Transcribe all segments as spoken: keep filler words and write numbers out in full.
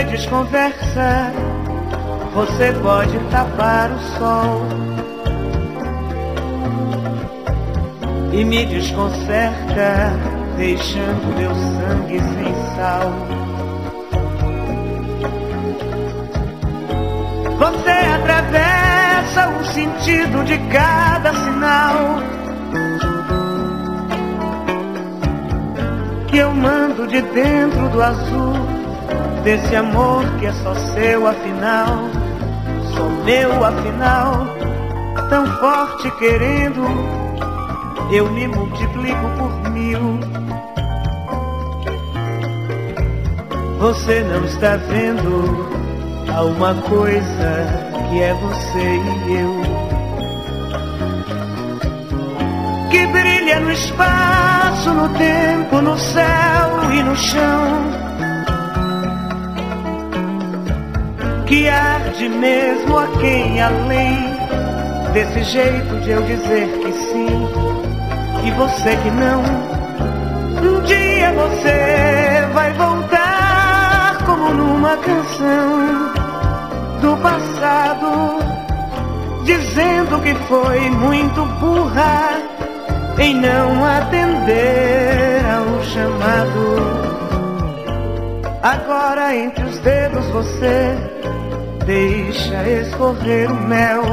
você desconversa, você pode tapar o sol e me desconcerta, deixando meu sangue sem sal. Você atravessa o sentido de cada sinal que eu mando de dentro do azul, desse amor que é só seu afinal, só meu afinal, tão forte querendo, eu me multiplico por mil. Você não está vendo, há uma coisa que é você e eu, que brilha no espaço, no tempo, no céu e no chão, que arde mesmo a quem além desse jeito de eu dizer que sim e você que não. Um dia você vai voltar como numa canção do passado, dizendo que foi muito burra em não atender ao chamado. Agora entre os dedos você deixa escorrer o mel,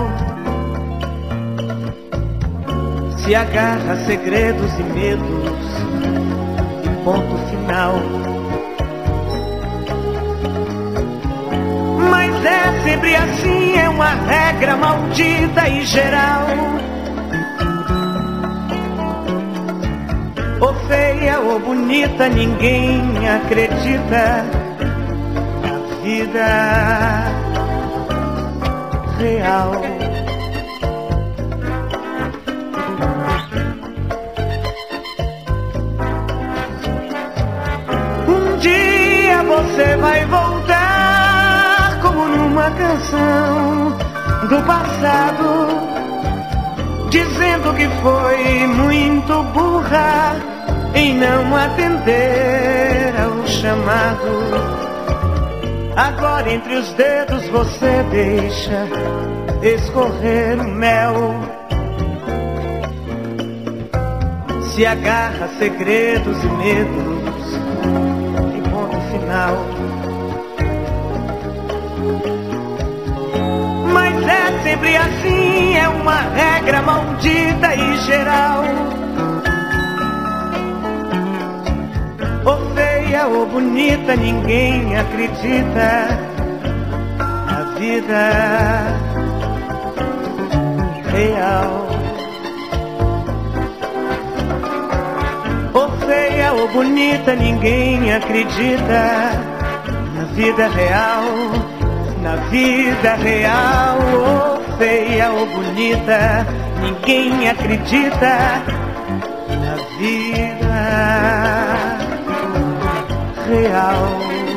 se agarra a segredos e medos e ponto final. Mas é sempre assim, é uma regra maldita e geral. Ou feia ou bonita, ninguém acredita na vida real. Um dia você vai voltar como numa canção do passado, dizendo que foi muito burra em não atender ao chamado. Agora entre os dedos você deixa escorrer o mel, se agarra a segredos e medos e ponto final. Mas é sempre assim, é uma regra maldita e geral. Ou feia ou bonita, ninguém acredita na vida real. Ou feia ou bonita, ninguém acredita na vida real. Na vida real, ou feia ou bonita, ninguém acredita na vida real.